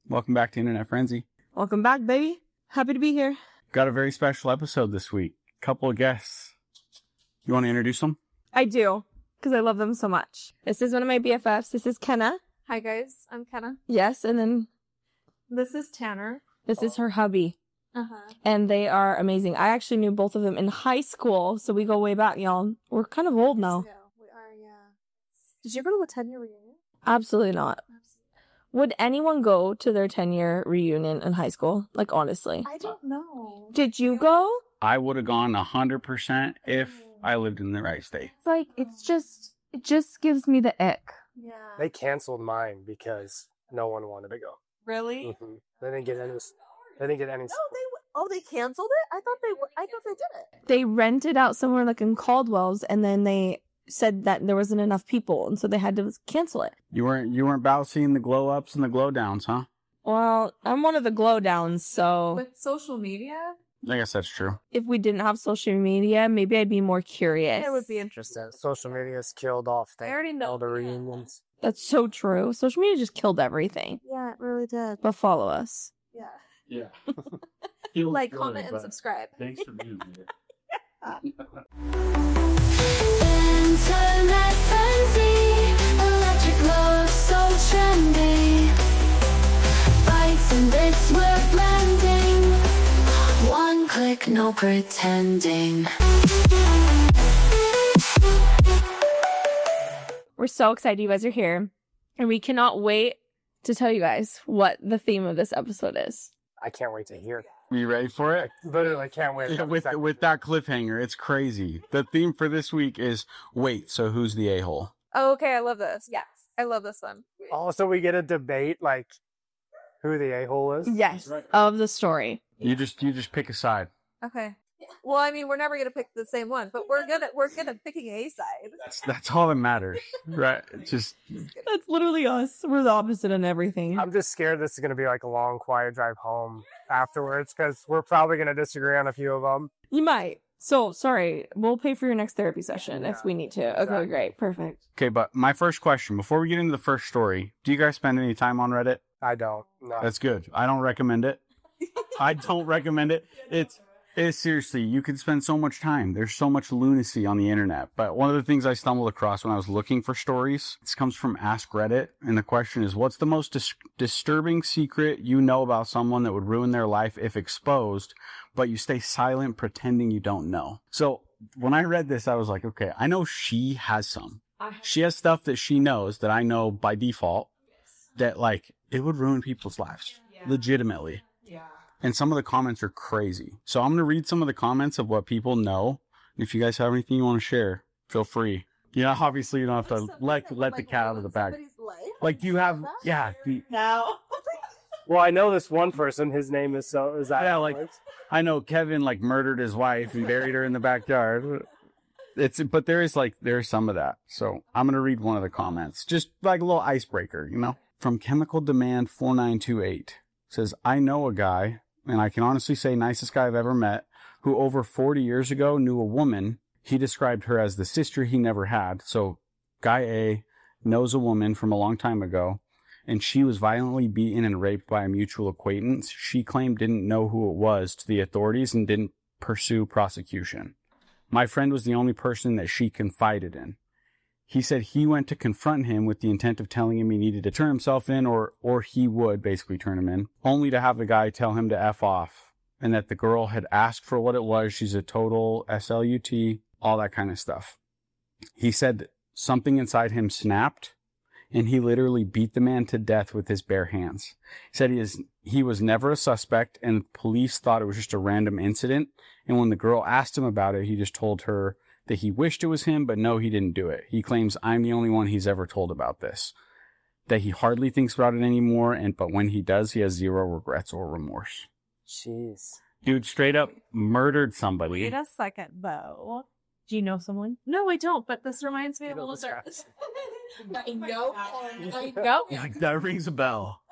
Welcome back to Internet Frenzy. Welcome back, baby. Happy to be here. Got a very special episode this week. Couple of guests. You want to introduce them? I do, because I love them so much. This is one of my BFFs. This is Kenna. Hi guys, I'm Kenna. Yes, and then This is Tanner. this is her hubby. Uh-huh. And they are amazing. I actually knew both of them in high school, so we go way back, y'all. We're kind of old now. Yeah, we are, yeah. Did you go to a 10-year reunion? Absolutely not. Would anyone go to their 10-year reunion in high school? Like, honestly. I don't know. Did you go? I would have gone 100% if I lived in the right state. It's like, it just gives me the ick. Yeah. They canceled mine because no one wanted to go. Really? Mm-hmm. They didn't get any. They didn't get any. They canceled it? I thought they did it. They rented out somewhere like in Caldwell's, and then they said that there wasn't enough people, and so they had to cancel it. You weren't about seeing the glow ups and the glow downs, huh? Well, I'm one of the glow downs, so With social media? I guess that's true. if we didn't have social media, maybe I'd be more curious. It would be interesting. Social media's killed off. I already know all the that. reunions. That's so true. Social media just killed everything. Yeah, it really did. But follow us. Yeah. Yeah. Like, comment, and subscribe. Thanks for being here. Internet frenzy, electric love so trendy. Bytes and bits we're blending. One click, no pretending. We're so excited you guys are here, and we cannot wait to tell you guys what the theme of this episode is. I can't wait to hear. Are you ready for it? Literally can't wait. Yeah, with that cliffhanger, it's crazy. The theme for this week is wait, so who's the a-hole? Oh, okay, I love this. Yes. I love this one. Also, we get a debate like who the a-hole is. Yes, of the story. You just pick a side. Okay. Well, I mean, we're never gonna pick the same one, but we're good at picking a side. That's all that matters, right? Just That's literally us. We're the opposite on everything. I'm just scared this is gonna be like a long, quiet drive home afterwards because we're probably gonna disagree on a few of them. You might. So, sorry. We'll pay for your next therapy session if we need to. Okay, exactly. great. Perfect. okay. But my first question before we get into the first story: do you guys spend any time on Reddit? I don't. No. That's good. I don't recommend it. I don't recommend it. It's seriously, you can spend so much time. There's so much lunacy on the internet. But one of the things I stumbled across when I was looking for stories, this comes from Ask Reddit. And the question is, what's the most disturbing secret you know about someone that would ruin their life if exposed, but you stay silent pretending you don't know? So when I read this, I was like, okay, I know she has some. She has stuff that she knows that I know by default that like it would ruin people's lives. Legitimately. And some of the comments are crazy. So I'm going to read some of the comments of what people know. And if you guys have anything you want to share, feel free. Yeah, obviously you don't have to let the cat out of the bag. Like, do you have, yeah. No. Well, I know this one person. His name is so. Is that? Yeah, like, I know Kevin, like, murdered his wife and buried her in the backyard. But there's some of that. So I'm going to read one of the comments. Just like a little icebreaker, you know? From Chemical Demand 4928. Says, I know a guy, and I can honestly say nicest guy I've ever met, who over 40 years ago knew a woman. He described her as the sister he never had. So guy A knows a woman from a long time ago, and she was violently beaten and raped by a mutual acquaintance. She claimed didn't know who it was to the authorities and didn't pursue prosecution. My friend was the only person that she confided in. He said he went to confront him with the intent of telling him he needed to turn himself in or he would basically turn him in, only to have the guy tell him to F off and that the girl had asked for what it was. She's a total SLUT, all that kind of stuff. He said that something inside him snapped and he literally beat the man to death with his bare hands. He said he was never a suspect and police thought it was just a random incident. And when the girl asked him about it, he just told her that he wished it was him, but no, he didn't do it. He claims I'm the only one he's ever told about this. That he hardly thinks about it anymore, but when he does, he has zero regrets or remorse. Jeez. Dude straight up murdered somebody. Wait a second, though. Do you know someone? No, I don't, but this reminds me of a little bit. I know. I know. Like, that rings a bell.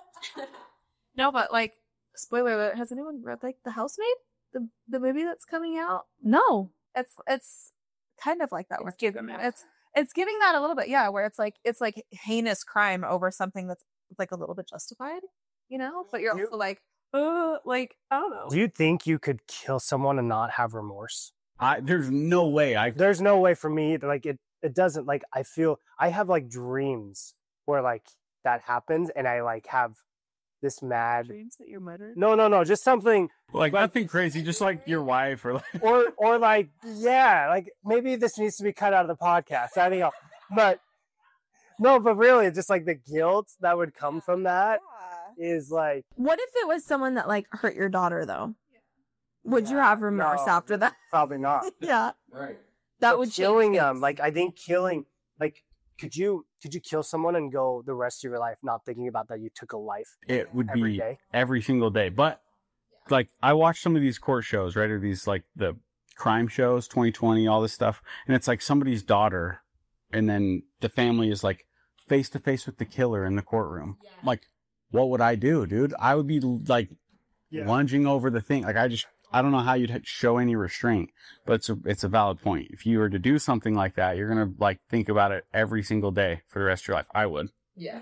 No, but like, spoiler alert, has anyone read like The Housemaid? The movie that's coming out? No. It's kind of like that. It's giving that a little bit, yeah, where it's like heinous crime over something that's like a little bit justified. you know, but you're You- also like, like, I don't know. Do you think you could kill someone and not have remorse? There's no way There's no way for me. Like it doesn't. Like I feel I have like dreams where like that happens, and I like have this mad. Dreams that you're murdered. No, just something. like nothing crazy, just like your wife or like. Or like yeah, like maybe this needs to be cut out of the podcast. I think, but no, but really, it's just like the guilt that would come from that is like What if it was someone that like hurt your daughter though? Would you have remorse No. after that? probably not. Yeah, Right. that But would killing change them. things. Like I think killing like could you kill someone and go the rest of your life not thinking about that you took a life It would every be day? every single day. But like I watch some of these court shows, right? Or these like the crime shows, 2020, all this stuff. And it's like somebody's daughter. And then the family is like face to face with the killer in the courtroom. Like, what would I do, dude? I would be like lunging over the thing. Like I don't know how you'd show any restraint, but it's a valid point. If you were to do something like that, you're going to like think about it every single day for the rest of your life. I would. Yeah.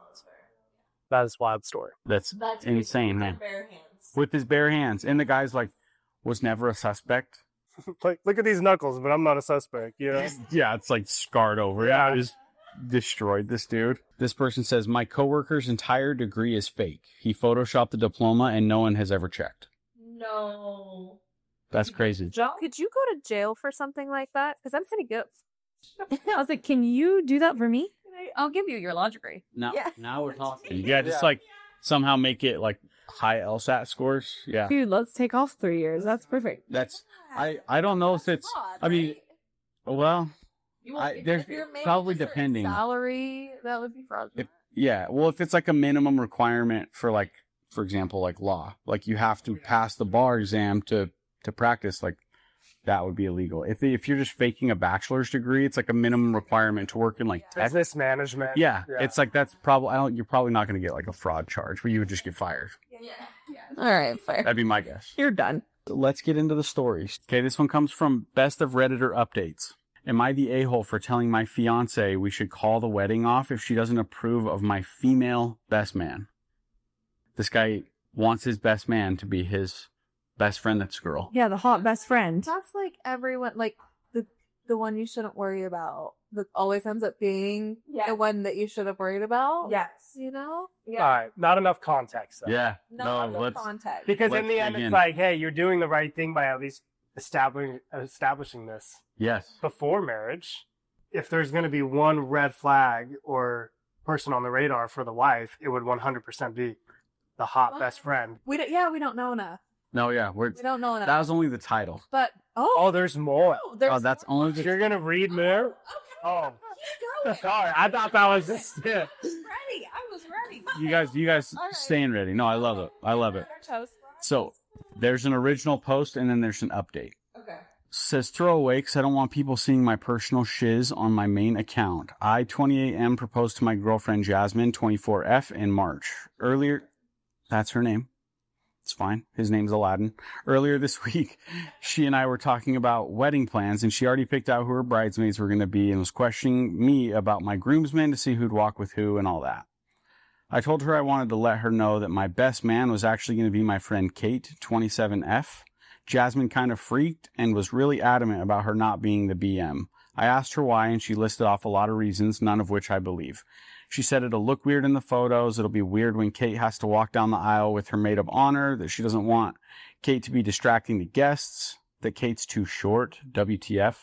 That is a wild story. That's insane, man. With his bare hands. And the guy's like, was never a suspect. Like look at these knuckles, but I'm not a suspect, you know? Yeah, it's like scarred over. Yeah, I just destroyed this dude. This person says, my coworker's entire degree is fake. He photoshopped the diploma and no one has ever checked. No. That's crazy. Could you go to jail for something like that? Because I'm pretty good. I was like, can you do that for me? I'll give you your law degree. Now, Yeah. now we're talking. Yeah, just like somehow make it like high LSAT scores. Yeah. Dude, let's take off 3 years. That's perfect. That's, I don't know if it's, I mean, well, there's probably depending. Salary, that would be fraudulent. Yeah. Well, if it's like a minimum requirement for like, for example, like law, like you have to pass the bar exam to practice, like that would be illegal. If you're just faking a bachelor's degree, it's like a minimum requirement to work in like tech. Business management. Yeah. It's like, that's probably, you're probably not going to get like a fraud charge, but you would just get fired. All right, fair. That'd be my guess. You're done. Let's get into the stories. Okay, this one comes from Best of Redditor Updates. Am I the a-hole for telling my fiance we should call the wedding off if she doesn't approve of my female best man? This guy wants his best man to be his best friend that's a girl. Yeah, the hot best friend. That's like everyone, like the one you shouldn't worry about. That always ends up being the one that you should have worried about. Yes. You know? All right, not enough context though. Yeah. Not No, the let's, context. Because Let's in the end, dig it's in. like, hey, you're doing the right thing by at least establishing this yes. before marriage. If there's going to be one red flag or person on the radar for the wife, it would 100% be the hot best friend. We don't know enough. No, yeah. We don't know enough. That was only the title. But Oh, there's more. there's Oh, that's only the You're going to read more? Oh, sorry. I thought that was just it. ready. I was ready. You guys All right. staying ready. No, I love it. I love it. So there's an original post and then there's an update. Okay. Says throwaway because I don't want people seeing my personal shiz on my main account. I, 28M, proposed to my girlfriend Jasmine, 24F, in March. Earlier, that's her name. It's fine. His name's Aladdin. Earlier this week, she and I were talking about wedding plans, and she already picked out who her bridesmaids were going to be and was questioning me about my groomsmen to see who'd walk with who and all that. I told her I wanted to let her know that my best man was actually going to be my friend Kate, 27F. Jasmine kind of freaked and was really adamant about her not being the BM. I asked her why, and she listed off a lot of reasons, none of which I believe. She said it'll look weird in the photos, it'll be weird when Kate has to walk down the aisle with her maid of honor, that she doesn't want Kate to be distracting the guests, that Kate's too short, WTF,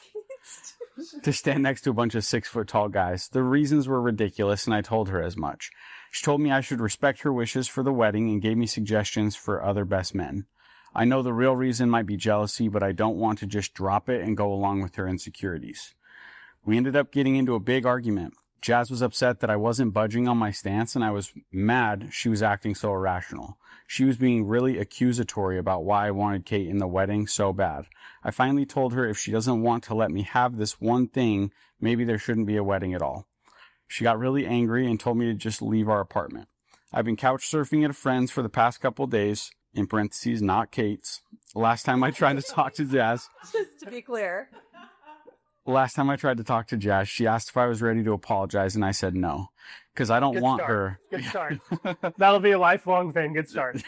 to stand next to a bunch of 6-foot-tall guys. The reasons were ridiculous, and I told her as much. She told me I should respect her wishes for the wedding and gave me suggestions for other best men. I know the real reason might be jealousy, but I don't want to just drop it and go along with her insecurities. We ended up getting into a big argument. Jazz was upset that I wasn't budging on my stance, and I was mad she was acting so irrational. She was being really accusatory about why I wanted Kate in the wedding so bad. I finally told her if she doesn't want to let me have this one thing, maybe there shouldn't be a wedding at all. She got really angry and told me to just leave our apartment. I've been couch surfing at a friend's for the past couple days, in parentheses, not Kate's. Last time I tried to talk to Jazz, Just to be clear. last time I tried to talk to Jazz, she asked if I was ready to apologize, and I said no. Because I don't want her. Good start. That'll be a lifelong thing. Good start.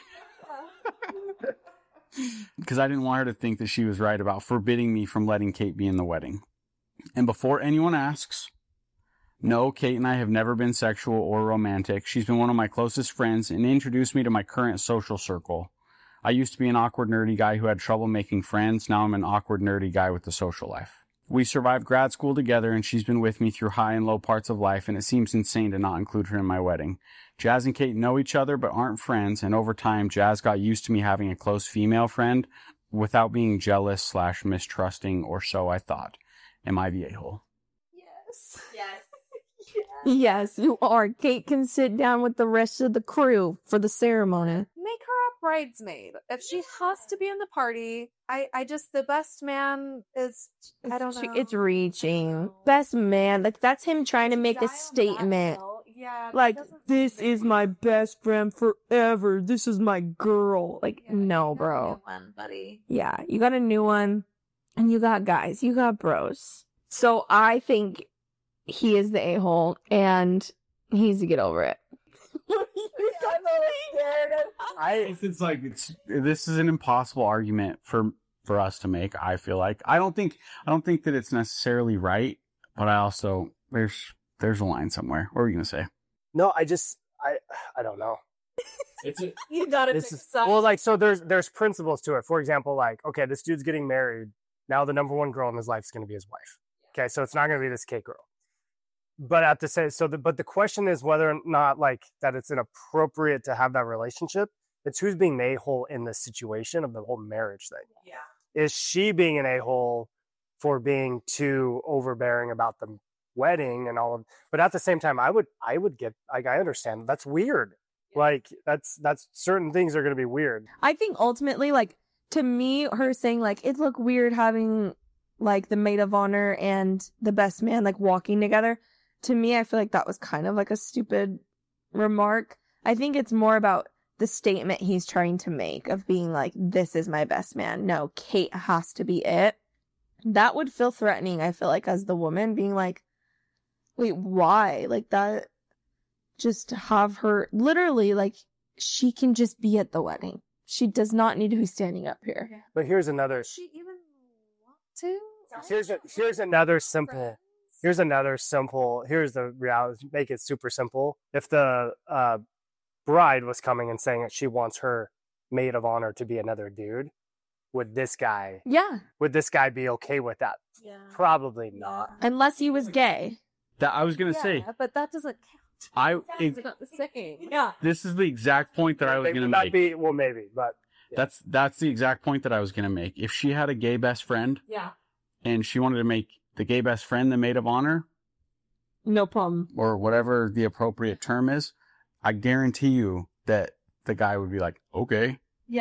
Because I didn't want her to think that she was right about forbidding me from letting Kate be in the wedding. And before anyone asks, no, Kate and I have never been sexual or romantic. She's been one of my closest friends and introduced me to my current social circle. I used to be an awkward, nerdy guy who had trouble making friends. Now I'm an awkward, nerdy guy with a social life. We survived grad school together, and she's been with me through high and low parts of life, and it seems insane to not include her in my wedding. Jazz and Kate know each other but aren't friends, and over time, Jazz got used to me having a close female friend without being jealous / mistrusting, or so I thought. Am I the a-hole? Yes. Yes, you are. Kate can sit down with the rest of the crew for the ceremony. Make her a bridesmaid. If she has to be in the party, I just, the best man is, I don't know. It's reaching. Best man. Like, that's him trying to make a statement. Yeah. Like, this is my best friend forever. This is my girl. Like, no, bro. One, buddy. Yeah, you got a new one. And you got guys. You got bros. So I think he is the a-hole, and he needs to get over it. This is an impossible argument for us to make. I feel like I don't think that it's necessarily right, but I also there's a line somewhere. What were you gonna say? No, I don't know. You gotta pick a side. Well, like, so there's principles to it. For example, like, okay, this dude's getting married. Now the number one girl in his life is going to be his wife. Okay, so it's not going to be this Kate girl. But at the same, but the question is whether or not, like, that it's inappropriate to have that relationship. It's who's being the a-hole in this situation of the whole marriage thing. Yeah. Is she being an a-hole for being too overbearing about the wedding and all of? But at the same time, I would get, like, I understand that's weird. Yeah. Like, that's certain things are going to be weird. I think ultimately, like, to me, her saying, like, it looked weird having, like, the maid of honor and the best man, like, walking together. To me, I feel like that was kind of, like, a stupid remark. I think it's more about the statement he's trying to make of being like, this is my best man. No, Kate has to be it. That would feel threatening, I feel like, as the woman, being like, wait, why? Like, that, just have her, literally, like, she can just be at the wedding. She does not need to be standing up here. Yeah. But here's another. Does she even want to? Here's another simple. Here's the reality. Make it super simple. If the bride was coming and saying that she wants her maid of honor to be another dude, would this guy be okay with that? Yeah. Probably not. Unless he was gay. That I was gonna say. But that doesn't count. It's not the same. Yeah. This is the exact point that I was gonna make. Maybe, but yeah. That's the exact point that I was gonna make. If she had a gay best friend, and she wanted to make the gay best friend the maid of honor, no problem, or whatever the appropriate term is, I guarantee you that the guy would be like, okay,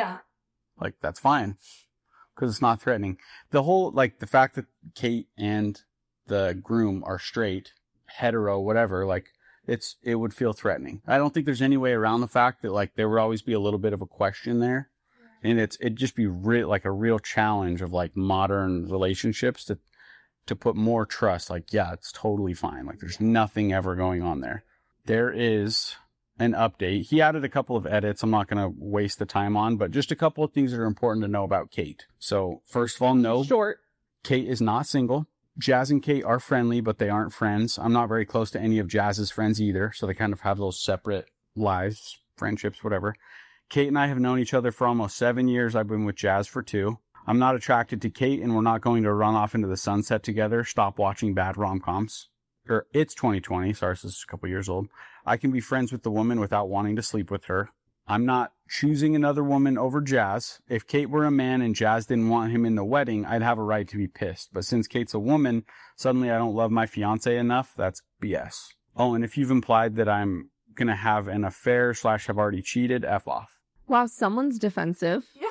like, that's fine, because it's not threatening. The whole, like, the fact that Kate and the groom are straight, hetero, whatever, like, it would feel threatening. I don't think there's any way around the fact that, like, there would always be a little bit of a question there. And it'd just be like a real challenge of, like, modern relationships to put more trust. Like, yeah, it's totally fine. Like, there's nothing ever going on there. There is an update. He added a couple of edits I'm not going to waste the time on, but just a couple of things that are important to know about Kate. So, first of all, no. Short. Kate is not single. Jazz and Kate are friendly, but they aren't friends. I'm not very close to any of Jazz's friends either, so they kind of have those separate lives, friendships, whatever. Kate and I have known each other for almost 7 years. I've been with Jazz for 2. I'm not attracted to Kate, and we're not going to run off into the sunset together. Stop watching bad rom-coms. It's 2020. Sorry, this is a couple years old. I can be friends with the woman without wanting to sleep with her. I'm not choosing another woman over Jazz. If Kate were a man and Jazz didn't want him in the wedding, I'd have a right to be pissed. But since Kate's a woman, suddenly I don't love my fiance enough. That's BS. Oh, and if you've implied that I'm going to have an affair / have already cheated, F off. Wow, someone's defensive. Yeah.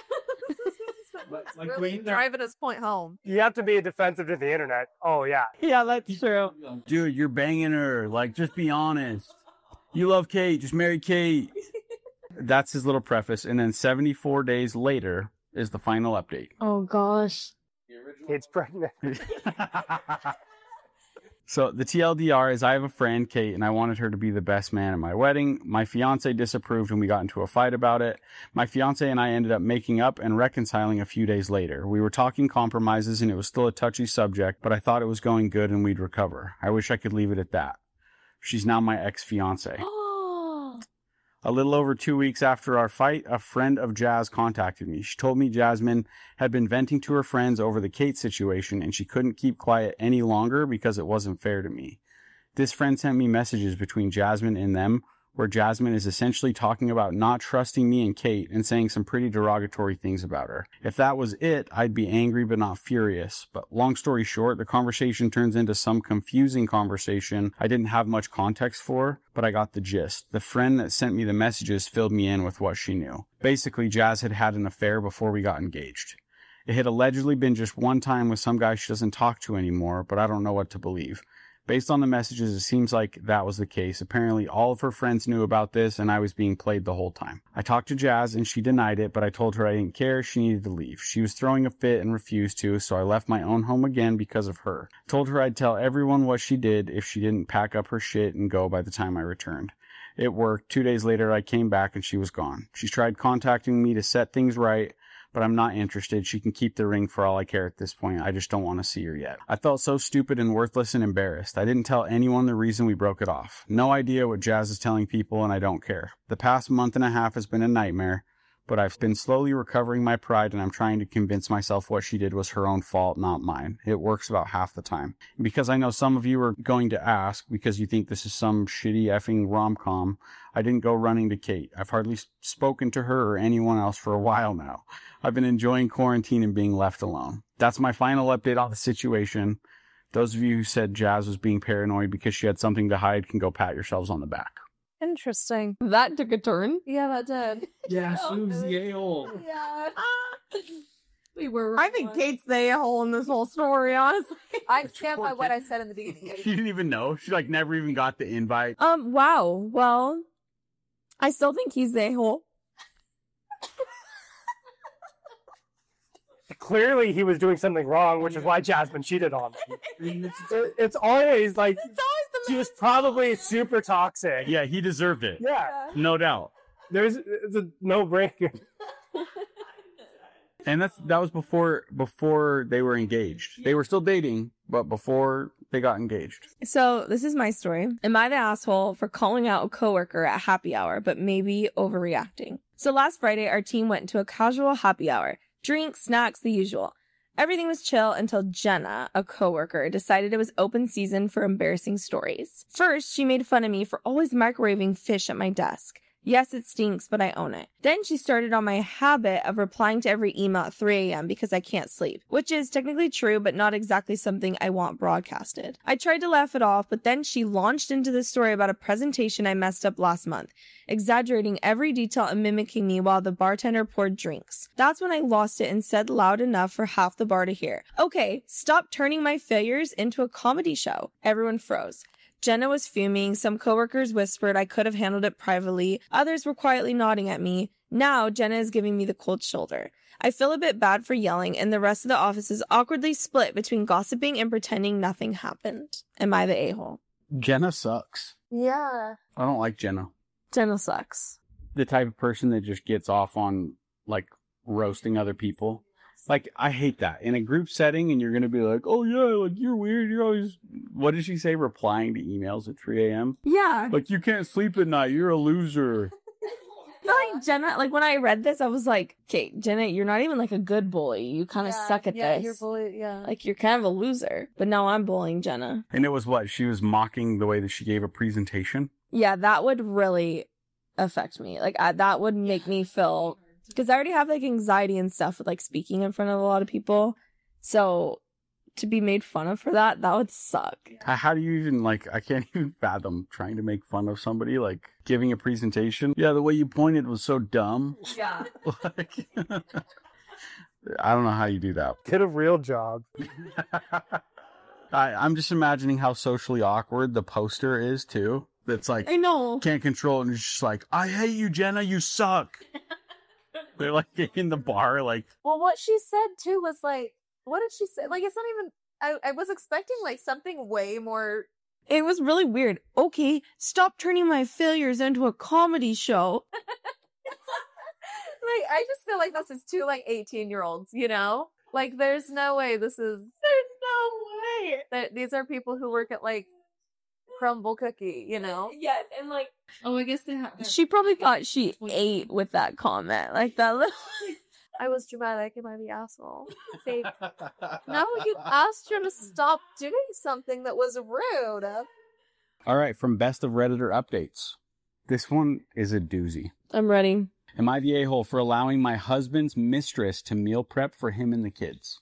Like, really driving his point home. You have to be defensive to the internet. Oh, yeah. Yeah, that's true. Dude, you're banging her. Like, just be honest. You love Kate. Just marry Kate. That's his little preface. And then 74 days later is the final update. Oh, gosh. Kate's pregnant. So the TLDR is I have a friend, Kate, and I wanted her to be the best man at my wedding. My fiance disapproved and we got into a fight about it. My fiance and I ended up making up and reconciling a few days later. We were talking compromises and it was still a touchy subject, but I thought it was going good and we'd recover. I wish I could leave it at that. She's now my ex-fiance. A little over 2 weeks after our fight, a friend of Jazz contacted me. She told me Jasmine had been venting to her friends over the Kate situation and she couldn't keep quiet any longer because it wasn't fair to me. This friend sent me messages between Jasmine and them where Jasmine is essentially talking about not trusting me and Kate and saying some pretty derogatory things about her. If that was it, I'd be angry but not furious. But long story short, the conversation turns into some confusing conversation I didn't have much context for, but I got the gist. The friend that sent me the messages filled me in with what she knew. Basically, Jazz had had an affair before we got engaged. It had allegedly been just one time with some guy she doesn't talk to anymore, but I don't know what to believe. Based on the messages, it seems like that was the case. Apparently, all of her friends knew about this, and I was being played the whole time. I talked to Jazz, and she denied it, but I told her I didn't care. She needed to leave. She was throwing a fit and refused to, so I left my own home again because of her. I told her I'd tell everyone what she did if she didn't pack up her shit and go by the time I returned. It worked. 2 days later, I came back, and she was gone. She tried contacting me to set things right, but I'm not interested. She can keep the ring for all I care at this point. I just don't want to see her yet. I felt so stupid and worthless and embarrassed. I didn't tell anyone the reason we broke it off. No idea what Jazz is telling people, and I don't care. The past month and a half has been a nightmare, but I've been slowly recovering my pride, and I'm trying to convince myself what she did was her own fault, not mine. It works about half the time. And because I know some of you are going to ask, because you think this is some shitty effing rom-com, I didn't go running to Kate. I've hardly spoken to her or anyone else for a while now. I've been enjoying quarantine and being left alone. That's my final update on the situation. Those of you who said Jazz was being paranoid because she had something to hide can go pat yourselves on the back. Interesting. That took a turn. Yeah, that did. Yeah, she was the a-hole. Yeah. We were. I think Kate's the a-hole in this whole story, honestly. I stand by what I said in the beginning. She didn't even know. She never even got the invite. Wow. Well, I still think he's the a-hole. Clearly, he was doing something wrong, which is why Jasmine cheated on him. It's always like she was probably super toxic. Yeah, he deserved it. Yeah, No doubt. it's a no-brainer. And that was before they were engaged. They were still dating, but before they got engaged. So this is my story. Am I the asshole for calling out a coworker at happy hour, but maybe overreacting? So last Friday, our team went to a casual happy hour. Drinks, snacks, the usual. Everything was chill until Jenna, a coworker, decided it was open season for embarrassing stories. First, she made fun of me for always microwaving fish at my desk. Yes, it stinks, but I own it. Then she started on my habit of replying to every email at 3 a.m. because I can't sleep, which is technically true, but not exactly something I want broadcasted. I tried to laugh it off, but then she launched into this story about a presentation I messed up last month, exaggerating every detail and mimicking me while the bartender poured drinks. That's when I lost it and said loud enough for half the bar to hear, "Okay, stop turning my failures into a comedy show." Everyone froze. Jenna was fuming, some coworkers whispered I could have handled it privately, others were quietly nodding at me. Now, Jenna is giving me the cold shoulder. I feel a bit bad for yelling, and the rest of the office is awkwardly split between gossiping and pretending nothing happened. Am I the a-hole? Jenna sucks. Yeah. I don't like Jenna. Jenna sucks. The type of person that just gets off on, roasting other people. I hate that. In a group setting, and you're going to be like, oh, yeah, you're weird. You're always... What did she say? Replying to emails at 3 a.m.? Yeah. You can't sleep at night. You're a loser. Jenna, when I read this, I was like, okay, Jenna, you're not even, a good bully. You kind of suck at this. You're bully, yeah. You're kind of a loser. But now I'm bullying Jenna. And it was what? She was mocking the way that she gave a presentation? Yeah, that would really affect me. That would make me feel... Because I already have, anxiety and stuff with, speaking in front of a lot of people. So, to be made fun of for that would suck. How do you even, I can't even fathom trying to make fun of somebody, giving a presentation. Yeah, the way you pointed was so dumb. Yeah. I don't know how you do that. Get a real job. I'm just imagining how socially awkward the poster is, too. That's I know. Can't control it, and it's just I hate you, Jenna, you suck. They're in the bar, Well, what she said too was what did she say? Like, it's not even. I was expecting like something way more. It was really weird. Okay, stop turning my failures into a comedy show. Like, I just feel like this is two like 18-year-olds, you know? Like, there's no way this is. There's no way. That these are people who work at like Crumble Cookie, you know? Yes, and like Oh, I guess they have. she probably thought she ate with that comment. Like that little I was dramatic. Am I the asshole? See, no, you asked her to stop doing something that was rude. All right, from Best of Redditor updates. This one is a doozy. I'm ready. Am I the a-hole for allowing my husband's mistress to meal prep for him and the kids?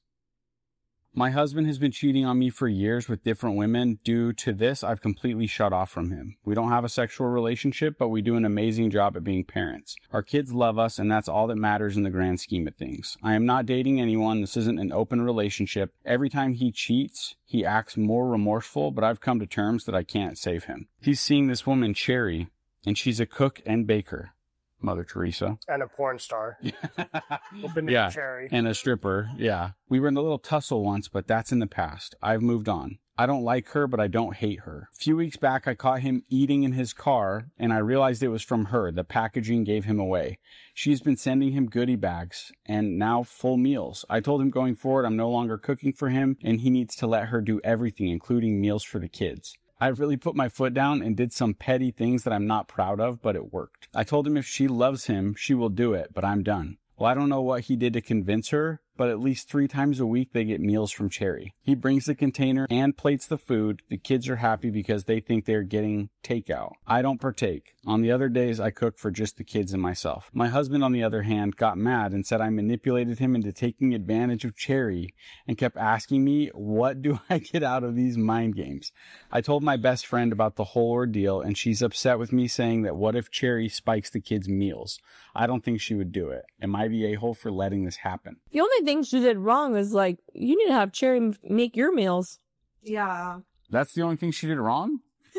My husband has been cheating on me for years with different women. Due to this, I've completely shut off from him. We don't have a sexual relationship, but we do an amazing job at being parents. Our kids love us, and that's all that matters in the grand scheme of things. I am not dating anyone. This isn't an open relationship. Every time he cheats, he acts more remorseful, but I've come to terms that I can't save him. He's seeing this woman, Cherry, and she's a cook and baker. Mother Teresa. And a porn star. Open Yeah. Cherry. And a stripper, yeah. We were in a little tussle once, but that's in the past. I've moved on. I don't like her, but I don't hate her. A few weeks back, I caught him eating in his car, and I realized it was from her. The packaging gave him away. She's been sending him goodie bags, and now full meals. I told him going forward, I'm no longer cooking for him, and he needs to let her do everything, including meals for the kids. I really put my foot down and did some petty things that I'm not proud of, but it worked. I told him if she loves him, she will do it, but I'm done. Well, I don't know what he did to convince her, but at least 3 times a week they get meals from Cherry. He brings the container and plates the food. The kids are happy because they think they're getting takeout. I don't partake. On the other days, I cook for just the kids and myself. My husband, on the other hand, got mad and said I manipulated him into taking advantage of Cherry and kept asking me, what do I get out of these mind games? I told my best friend about the whole ordeal, and she's upset with me, saying that what if Cherry spikes the kids' meals? I don't think she would do it. Am I the a-hole for letting this happen? The only thing she did wrong is like you need to have Cherry make your meals. Yeah. That's the only thing she did wrong?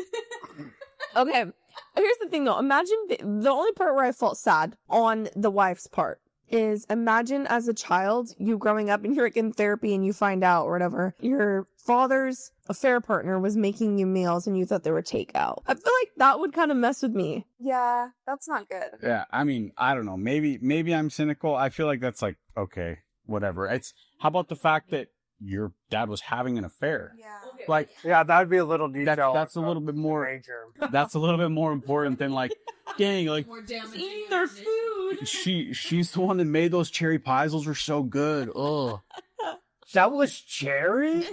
Okay, here's the thing though. Imagine the only part where I felt sad on the wife's part is imagine as a child you growing up and you're like in therapy and you find out or whatever your father's affair partner was making you meals and you thought they were takeout. I feel like that would kind of mess with me. Yeah, that's not good. Yeah, I mean, I don't know. Maybe I'm cynical. I feel like that's like, okay, whatever. It's, how about the fact that your dad was having an affair? Yeah. Like, Yeah, that would be a little detail. that's a little bit more, Major. that's a little bit more important than like, dang, like, Eating their food. she's the one that made those cherry pies. Those were so good. Ugh. That was Cherry?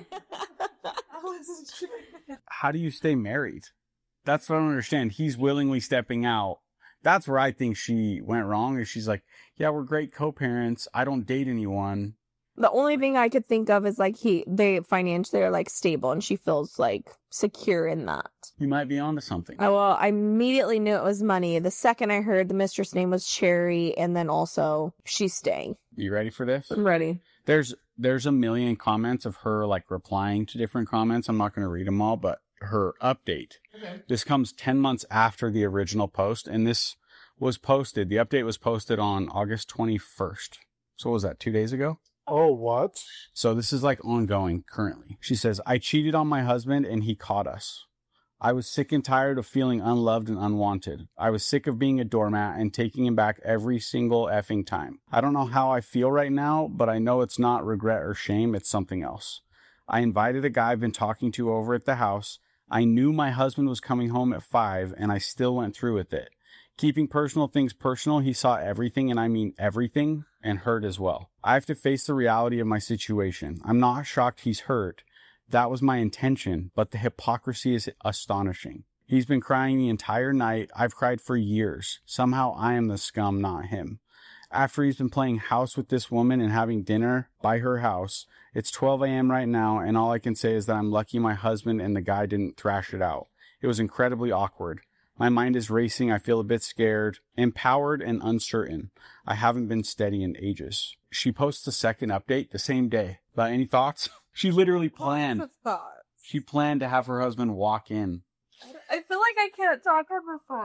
How do you stay married? That's what I don't understand. He's willingly stepping out. That's where I think she went wrong. Is she's like, yeah, we're great co-parents. I don't date anyone. The only thing I could think of is like they financially are like stable and she feels like secure in that. You might be onto something. I immediately knew it was money. The second I heard the mistress name was Cherry and then also she's staying. You ready for this? I'm ready. There's a million comments of her like replying to different comments. I'm not going to read them all, but her update. Okay. This comes 10 months after the original post, and this was posted. The update was posted on August 21st. So what was that, 2 days ago? Oh, what? So this is like ongoing currently. She says, I cheated on my husband and he caught us. I was sick and tired of feeling unloved and unwanted. I was sick of being a doormat and taking him back every single effing time. I don't know how I feel right now, but I know it's not regret or shame. It's something else. I invited a guy I've been talking to over at the house. I knew my husband was coming home at 5 and I still went through with it. Keeping personal things personal, he saw everything, and I mean everything, and hurt as well. I have to face the reality of my situation. I'm not shocked he's hurt. That was my intention, but the hypocrisy is astonishing. He's been crying the entire night. I've cried for years. Somehow I am the scum, not him. After he's been playing house with this woman and having dinner by her house, it's 12 a.m. right now, and all I can say is that I'm lucky my husband and the guy didn't thrash it out. It was incredibly awkward. My mind is racing. I feel a bit scared, empowered, and uncertain. I haven't been steady in ages. She posts a second update the same day. But any thoughts? She literally planned. Lots of thoughts. She planned to have her husband walk in. I feel like I can't talk to her forever.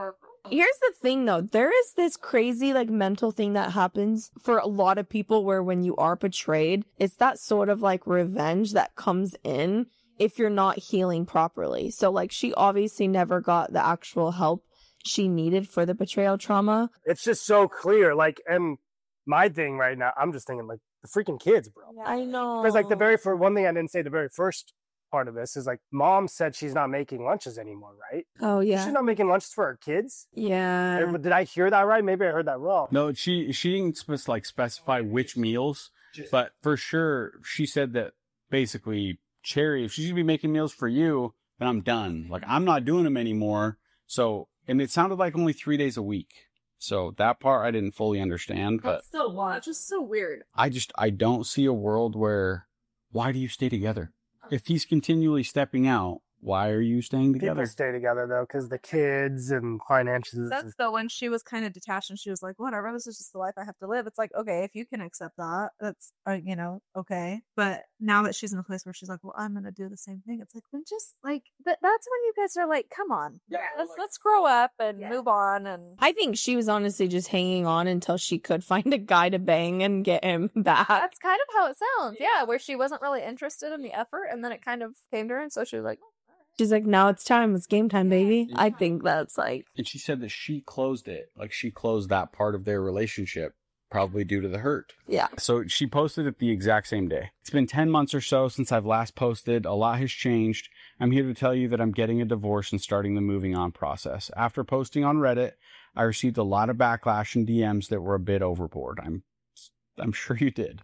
Here's the thing though. There is this crazy like mental thing that happens for a lot of people where when you are betrayed, it's that sort of like revenge that comes in if you're not healing properly. So like she obviously never got the actual help she needed for the betrayal trauma. It's just so clear. Like, and my thing right now, I'm just thinking like the freaking kids, bro. I know. Because like the very first, one thing I didn't say, the very first part of this is like mom said she's not making lunches anymore, right? Oh yeah. She's not making lunches for her kids. Yeah. Did I hear that right? Maybe I heard that wrong. No, she didn't specify which meals, but for sure she said that basically, Cherry, if she's gonna be making meals for you, then I'm done. Like I'm not doing them anymore. So, and it sounded like only 3 days a week. So that part I didn't fully understand, but That's still what? Just so weird. I don't see a world where, why do you stay together? If he's continually stepping out, why are you staying together? People stay together though because the kids and finances. That's though when she was kind of detached and she was like, whatever, this is just the life I have to live. It's like, okay, if you can accept that, that's, okay. But now that she's in a place where she's like, well, I'm going to do the same thing. It's like, then just like, that's when you guys are like, come on, let's grow up and move on. And I think she was honestly just hanging on until she could find a guy to bang and get him back. that's kind of how it sounds. Yeah. Where she wasn't really interested in the effort. And then it kind of came to her. And so she was like, She's like, now it's time. It's game time, baby. I think that's like... And she said that she closed it. Like she closed that part of their relationship, probably due to the hurt. Yeah. So she posted it the exact same day. It's been 10 months or so since I've last posted. A lot has changed. I'm here to tell you that I'm getting a divorce and starting the moving on process. After posting on Reddit, I received a lot of backlash and DMs that were a bit overboard. I'm sure you did.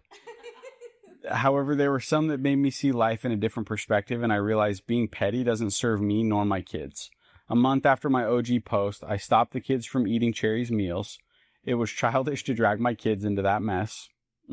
However, there were some that made me see life in a different perspective, and I realized being petty doesn't serve me nor my kids. A month after my OG post, I stopped the kids from eating Cherry's meals. It was childish to drag my kids into that mess.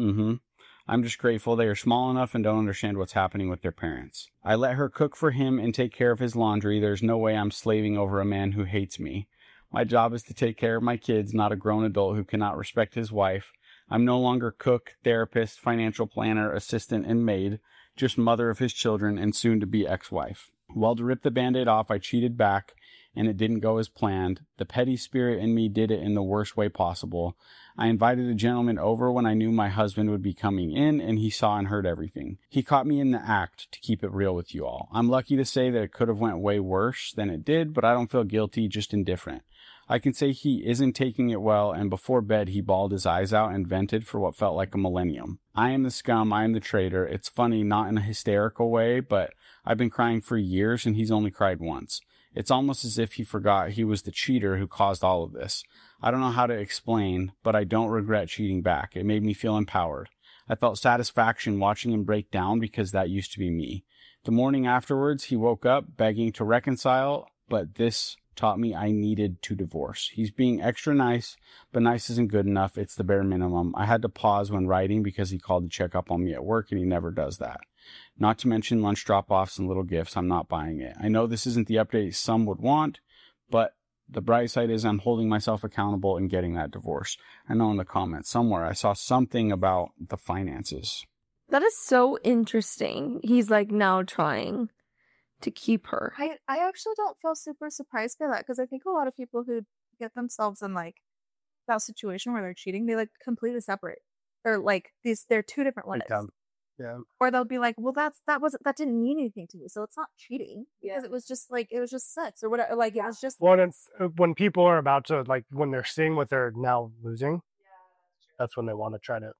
I'm just grateful they are small enough and don't understand what's happening with their parents. I let her cook for him and take care of his laundry. There's no way I'm slaving over a man who hates me. My job is to take care of my kids, not a grown adult who cannot respect his wife. I'm no longer cook, therapist, financial planner, assistant, and maid, just mother of his children and soon-to-be ex-wife. Well, to rip the Band-Aid off, I cheated back, and it didn't go as planned. The petty spirit in me did it in the worst way possible. I invited a gentleman over when I knew my husband would be coming in, and he saw and heard everything. He caught me in the act, to keep it real with you all. I'm lucky to say that it could have went way worse than it did, but I don't feel guilty, just indifferent. I can say he isn't taking it well, and before bed he bawled his eyes out and vented for what felt like a millennium. I am the scum, I am the traitor. It's funny, not in a hysterical way, but I've been crying for years and he's only cried once. It's almost as if he forgot he was the cheater who caused all of this. I don't know how to explain, but I don't regret cheating back. It made me feel empowered. I felt satisfaction watching him break down because that used to be me. The morning afterwards, he woke up begging to reconcile, but this taught me I needed to divorce. He's being extra nice, but nice isn't good enough. It's the bare minimum. I had to pause when writing because he called to check up on me at work, and he never does that. Not to mention lunch drop-offs and little gifts. I'm not buying it. I know this isn't the update some would want, but the bright side is I'm holding myself accountable and getting that divorce. I know in the comments somewhere I saw something about the finances. That is so interesting. He's like now trying to keep her. I actually don't feel super surprised by that because I think a lot of people who get themselves in like that situation where they're cheating, they like completely separate. Or like they're two different lives. Yeah. Or they'll be like, well, that didn't mean anything to me, so it's not cheating because it was just sex or whatever. Like it was just. Well, when people are about to when they're seeing what they're now losing, that's when they want to try to.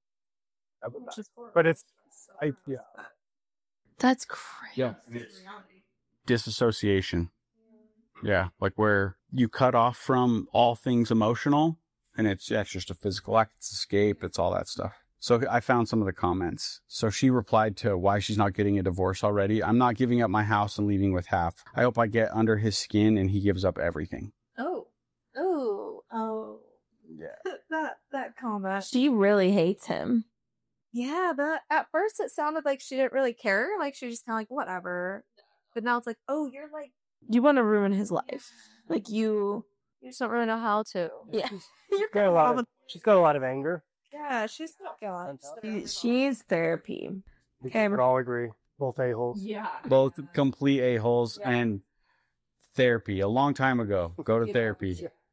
But That's crazy. Yeah. Disassociation. Yeah, like where you cut off from all things emotional, and it's just a physical act, it's escape, it's all that stuff. So I found some of the comments. So she replied to why she's not getting a divorce already. I'm not giving up my house and leaving with half. I hope I get under his skin and he gives up everything. Oh. Yeah. that comment. She really hates him. Yeah, at first it sounded like she didn't really care. Like she was just kind of like, whatever. But now it's like, oh, you're like. You want to ruin his life. Like you just don't really know how to. Yeah. She's got a lot of anger. Yeah, she's not gone. She's therapy. Okay, we all agree. Both a-holes. Yeah. Both complete a-holes and therapy. A long time ago. Go to therapy.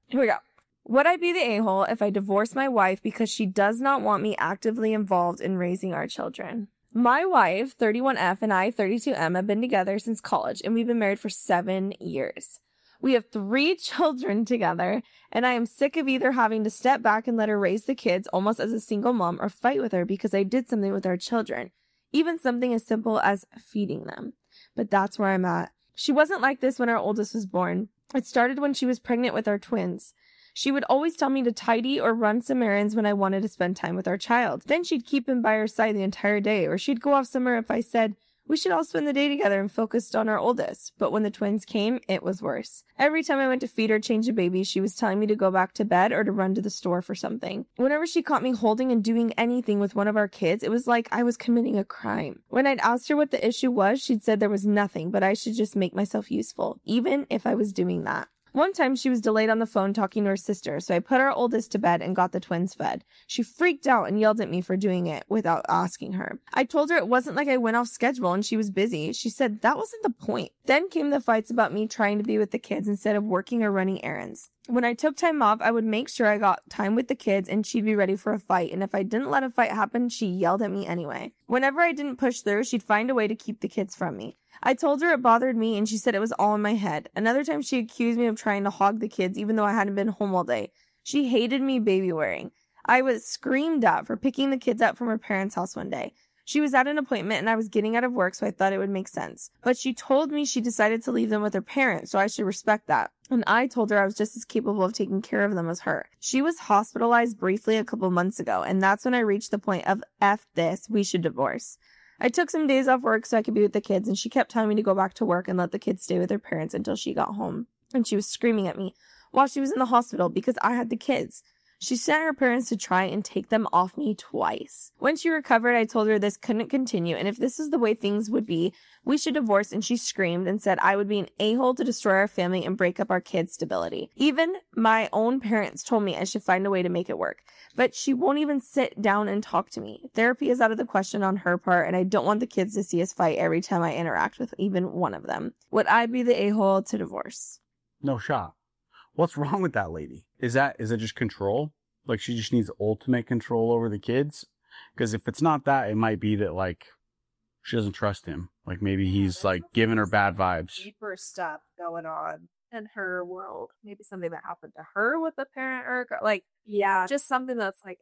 Here we go. Would I be the a-hole if I divorced my wife because she does not want me actively involved in raising our children? My wife, 31F, and I, 32M, have been together since college, and we've been married for 7 years. We have 3 children together, and I am sick of either having to step back and let her raise the kids almost as a single mom or fight with her because I did something with our children, even something as simple as feeding them. But that's where I'm at. She wasn't like this when our oldest was born. It started when she was pregnant with our twins. She would always tell me to tidy or run some errands when I wanted to spend time with our child. Then she'd keep him by her side the entire day, or she'd go off somewhere if I said, we should all spend the day together and focused on our oldest. But when the twins came, it was worse. Every time I went to feed or change the baby, she was telling me to go back to bed or to run to the store for something. Whenever she caught me holding and doing anything with one of our kids, it was like I was committing a crime. When I'd asked her what the issue was, she'd said there was nothing, but I should just make myself useful, even if I was doing that. One time she was delayed on the phone talking to her sister, so I put our oldest to bed and got the twins fed. She freaked out and yelled at me for doing it without asking her. I told her it wasn't like I went off schedule and she was busy. She said that wasn't the point. Then came the fights about me trying to be with the kids instead of working or running errands. When I took time off, I would make sure I got time with the kids and she'd be ready for a fight. And if I didn't let a fight happen, she yelled at me anyway. Whenever I didn't push through, she'd find a way to keep the kids from me. I told her it bothered me and she said it was all in my head. Another time she accused me of trying to hog the kids even though I hadn't been home all day. She hated me baby wearing. I was screamed at for picking the kids up from her parents' house one day. She was at an appointment and I was getting out of work, so I thought it would make sense. But she told me she decided to leave them with her parents, so I should respect that. And I told her I was just as capable of taking care of them as her. She was hospitalized briefly a couple months ago, and that's when I reached the point of F this, we should divorce. I took some days off work so I could be with the kids, and she kept telling me to go back to work and let the kids stay with their parents until she got home. And she was screaming at me while she was in the hospital because I had the kids. She sent her parents to try and take them off me twice. When she recovered, I told her this couldn't continue, and if this is the way things would be, we should divorce, and she screamed and said I would be an a-hole to destroy our family and break up our kids' stability. Even my own parents told me I should find a way to make it work, but she won't even sit down and talk to me. Therapy is out of the question on her part, and I don't want the kids to see us fight every time I interact with even one of them. Would I be the a-hole to divorce? No shot. What's wrong with that lady? Is it just control? Like she just needs ultimate control over the kids? Because if it's not that, it might be that like she doesn't trust him. Like maybe he's like giving her bad vibes. Deeper stuff going on in her world. Maybe something that happened to her with a parent or like just something that's like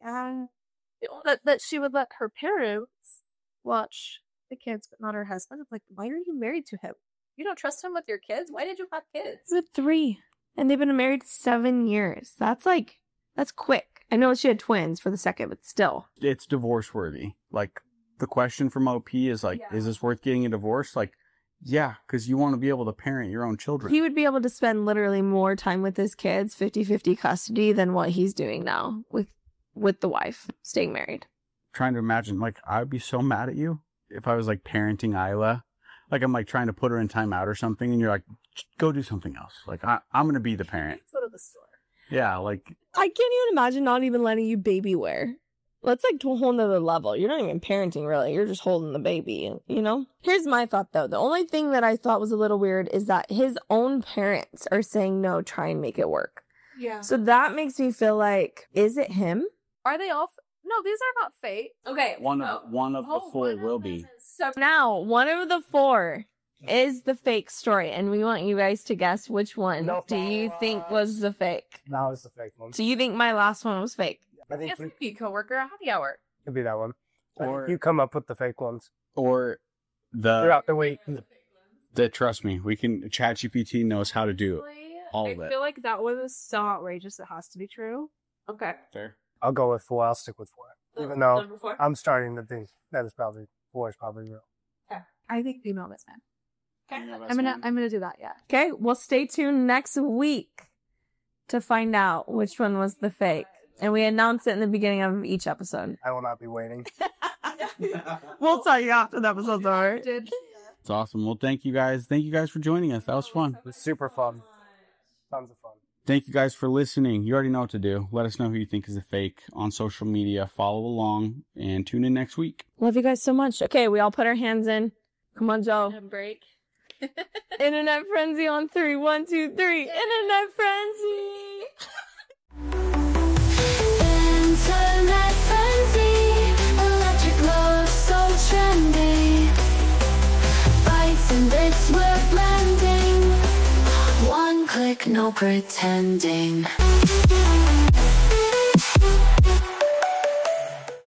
that she would let her parents watch the kids, but not her husband. It's like, why are you married to him? You don't trust him with your kids? Why did you have kids? With 3. And they've been married 7 years. That's quick. I know she had twins for the second, but still. It's divorce worthy. Like the question from OP is like, is this worth getting a divorce? Like, yeah, because you want to be able to parent your own children. He would be able to spend literally more time with his kids, 50-50 custody, than what he's doing now with the wife staying married. Trying to imagine, like, I would be so mad at you if I was like parenting Isla. Like I'm like trying to put her in timeout or something, and you're like, go do something else. Like I'm gonna be the parent. Let's go to the store. Yeah, like I can't even imagine not even letting you baby wear. That's like to a whole nother level. You're not even parenting really. You're just holding the baby, you know? Here's my thought though. The only thing that I thought was a little weird is that his own parents are saying no, try and make it work. Yeah. So that makes me feel like, is it him? Are they all? No, these are not fake. Okay. one of the 4 will be. So now one of the 4 is the fake story, and we want you guys to guess which one do you think was the fake? That was the fake one. So you think my last one was fake? I think Yes, could be coworker, happy hour. could be that one. Or You come up with the fake ones or throughout the week. trust me, we can. ChatGPT knows how to do all of I it. feel like that one is so outrageous it has to be true. Okay. Fair. I'll go with 4. I'll stick with 4. Even though Number 4? I'm starting to think that is probably 4 is probably real. I think female misman. Okay. I'm gonna do that. Yeah. Okay, well, stay tuned next week to find out which one was the fake. And we announce it in the beginning of each episode. I will not be waiting. We'll tell you after the episode's over. It's awesome. Well, thank you guys. Thank you guys for joining us. That was fun. It was super fun. Tons of fun. Thank you guys for listening. You already know what to do. Let us know who you think is a fake on social media. Follow along and tune in next week. Love you guys so much. Okay, we all put our hands in. Come on, Joe. Break. Internet frenzy on 3. 1, 2, 3. Internet frenzy. click, no pretending.